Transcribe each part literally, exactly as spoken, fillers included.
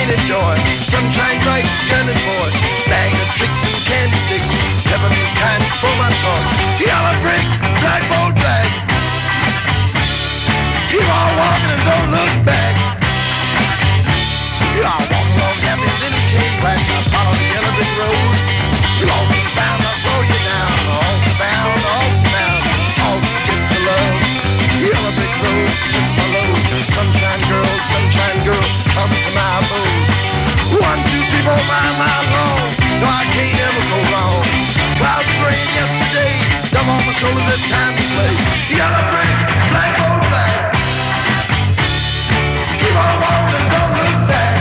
painted joy. Sunshine bright, gunning boy. Bag of tricks and candy sticks. Peppermint kind for my toy. Yellow brick, black bolt flag. Keep on walking and don't look back. You all walk along happy little cave wax. I follow the yellow brick road. You all be bound, I'll throw you down. All bound, all bound. All to get the love. Yellow brick road, took my load. Sunshine girl, sunshine girl, come to my abode. One, two, three, four, five miles long. No, I can't ever go wrong. Clouds of rain yesterday. Dumb on my shoulders, it's time to play. Yellow brick, black old flag. Keep on walking and don't look back.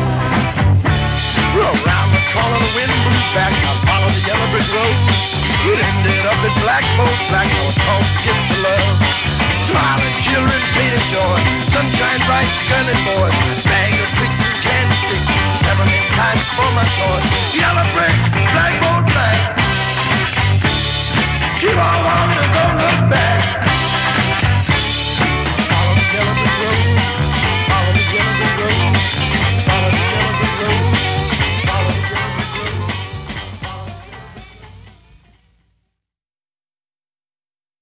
Around the corner, the wind blew back. I followed the yellow brick road. It ended up at Black Boat Black. I was called to get the love. Smiling children, painted joy. Sunshine bright, gunning boys. Bag of tricks and candy sticks. Peppermint kind for my toys. Yellow brick.